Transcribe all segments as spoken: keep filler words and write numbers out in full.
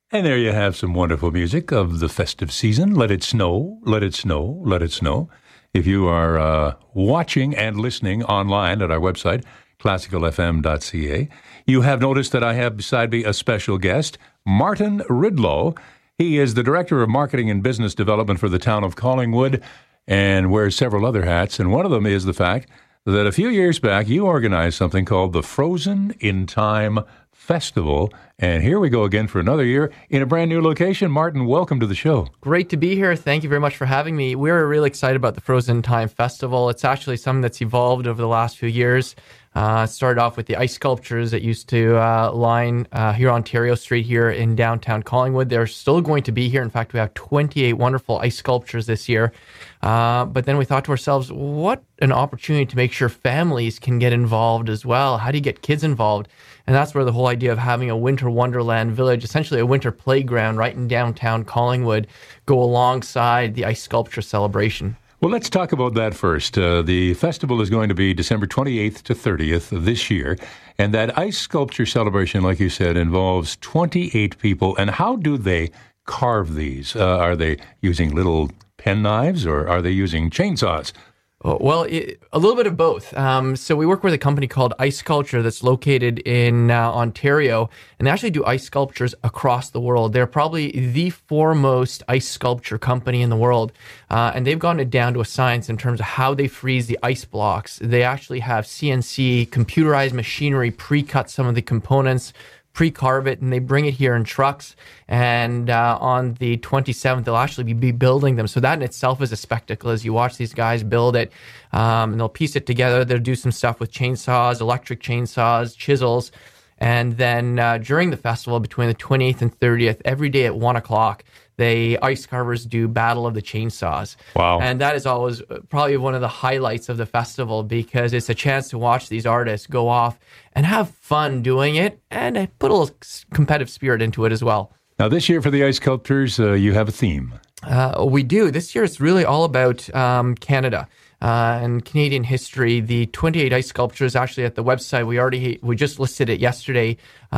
And there you have some wonderful music of the festive season. Let it snow, let it snow, let it snow. If you are uh, watching and listening online at our website, classical f m dot c a, you have noticed that I have beside me a special guest, Martin Ridlow. He is the Director of Marketing and Business Development for the town of Collingwood and wears several other hats. And one of them is the fact that a few years back you organized something called the Frozen in Time Festival. And here we go again for another year in a brand new location. Martin, welcome to the show. Great to be here. Thank you very much for having me. We're really excited about the Frozen Time Festival. It's actually something that's evolved over the last few years. Uh, it started off with the ice sculptures that used to uh, line uh, here Ontario Street here in downtown Collingwood. They're still going to be here. In fact, we have twenty-eight wonderful ice sculptures this year. Uh, but then we thought to ourselves, what an opportunity to make sure families can get involved as well. How do you get kids involved? And that's where the whole idea of having a winter wonderland village, essentially a winter playground right in downtown Collingwood, go alongside the ice sculpture celebration. Well, let's talk about that first. Uh, the festival is going to be December twenty-eighth to thirtieth of this year. And that ice sculpture celebration, like you said, involves twenty-eight people. And how do they carve these? Uh, are they using little pen knives or are they using chainsaws? Well, it, a little bit of both. Um, so we work with a company called Ice Sculpture that's located in uh, Ontario, and they actually do ice sculptures across the world. They're probably the foremost ice sculpture company in the world, uh, and they've gotten it down to a science in terms of how they freeze the ice blocks. They actually have C N C computerized machinery pre-cut some of the components, pre-carve it, and they bring it here in trucks. And uh, on the twenty-seventh, they'll actually be building them. So that in itself is a spectacle as you watch these guys build it. Um, and they'll piece it together. They'll do some stuff with chainsaws, electric chainsaws, chisels. And then uh, during the festival, between the twenty-eighth and thirtieth, every day at one o'clock, they ice carvers do Battle of the Chainsaws. Wow. And that is always probably one of the highlights of the festival because it's a chance to watch these artists go off and have fun doing it and put a little competitive spirit into it as well. Now, this year for the ice sculptors, uh, you have a theme. Uh, we do. This year it's really all about um, Canada. Uh, and Canadian history. The twenty-eight ice sculptures actually at the website. We already we just listed it yesterday.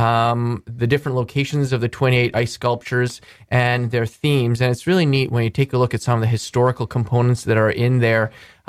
Um, the different locations of the twenty-eight ice sculptures and their themes, and it's really neat when you take a look at some of the historical components that are in there,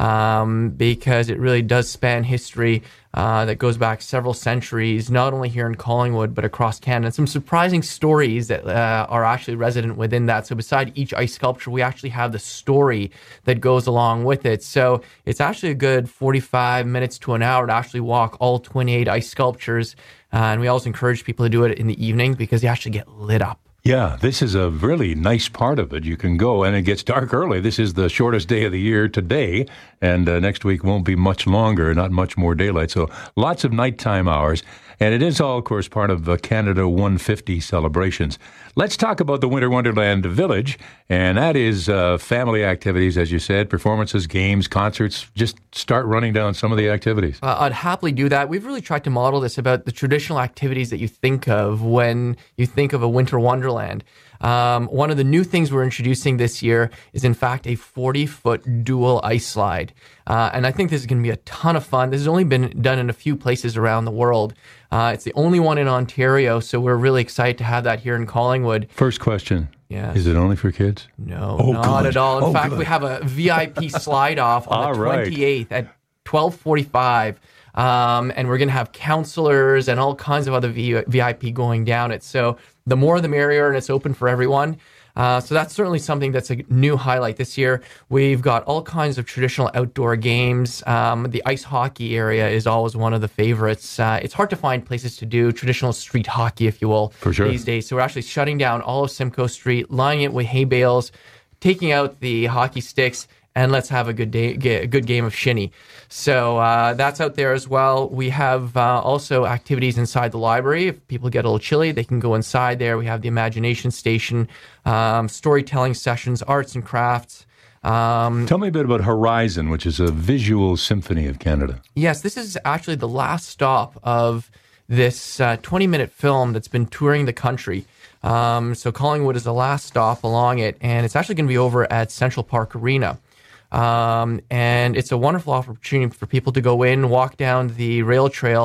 um, because it really does span history uh, that goes back several centuries, not only here in Collingwood but across Canada. And some surprising stories that uh, are actually resident within that. So beside each ice sculpture, we actually have the story that goes along with it. So it's actually a good forty-five minutes to an hour to actually walk all twenty-eight ice sculptures. Uh, and we always encourage people to do it in the evening because they actually get lit up. Yeah, this is a really nice part of it. You can go, and it gets dark early. This is the shortest day of the year today, and uh, next week won't be much longer, not much more daylight. So lots of nighttime hours. And it is all, of course, part of the Canada one fifty celebrations. Let's talk about the Winter Wonderland Village, and that is uh, family activities, as you said, performances, games, concerts. Just start running down some of the activities. Uh, I'd happily do that. We've really tried to model this about the traditional activities that you think of when you think of a Winter Wonderland. Um, one of the new things we're introducing this year is, in fact, a forty-foot dual ice slide. Uh, and I think this is going to be a ton of fun. This has only been done in a few places around the world. Uh, it's the only one in Ontario, so we're really excied to have that here in Collingwood. First question. Yes. Is it only for kids? No, oh, not good. at all. In oh, fact, good. we have a V I P slide-off on all the right. twenty-eighth at twelve forty-five. Um, and we're going to have counselors and all kinds of other v- VIP going down it. So the more the merrier, and it's open for everyone. Uh, so that's certainly something that's a new highlight this year. We've got all kinds of traditional outdoor games. Um, the ice hockey area is always one of the favorites. Uh, it's hard to find places to do traditional street hockey, if you will, for sure. these days. So we're actually shutting down all of Simcoe Street, lining it with hay bales, taking out the hockey sticks, and let's have a good day, a good game of shinny. So uh, that's out there as well. We have uh, also activities inside the library. If people get a little chilly, they can go inside there. We have the imagination station, um, storytelling sessions, arts and crafts. Um, Tell me a bit about Horizon, which is a visual symphony of Canada. Yes, this is actually the last stop of this uh, twenty-minute film that's been touring the country. Um, so Collingwood is the last stop along it, and it's actually going to be over at Central Park Arena. Um, and it's a wonderful opportunity for people to go in, walk down the rail trail,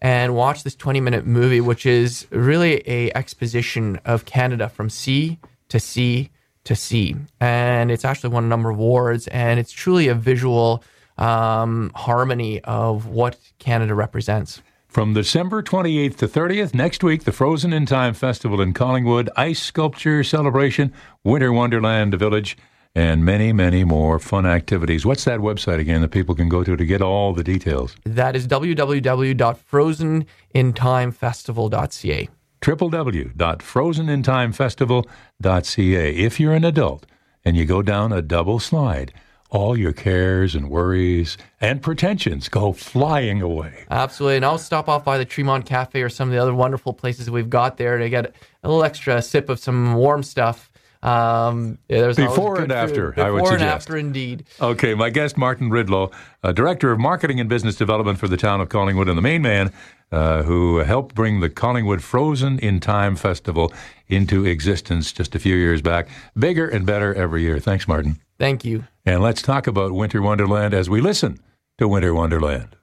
and watch this twenty-minute movie, which is really a exposition of Canada from sea to sea to sea. And it's actually won a number of awards, and it's truly a visual um, harmony of what Canada represents. From December twenty-eighth to thirtieth, next week, the Frozen in Time Festival in Collingwood, Ice Sculpture Celebration, Winter Wonderland Village, and many, many more fun activities. What's that website again that people can go to to get all the details? That is w w w dot frozen in time festival dot c a. w w w dot frozen in time festival dot c a. If you're an adult and you go down a double slide, all your cares and worries and pretensions go flying away. Absolutely. And I'll stop off by the Tremont Cafe or some of the other wonderful places we've got there to get a little extra sip of some warm stuff. Um, yeah, there's Before and after, Before I would and suggest. after, indeed. Okay, my guest, Martin Ridlow, uh, Director of Marketing and Business Development for the town of Collingwood, and the main man uh, who helped bring the Collingwood Frozen in Time Festival into existence just a few years back. Bigger and better every year. Thanks, Martin. Thank you. And let's talk about Winter Wonderland as we listen to Winter Wonderland.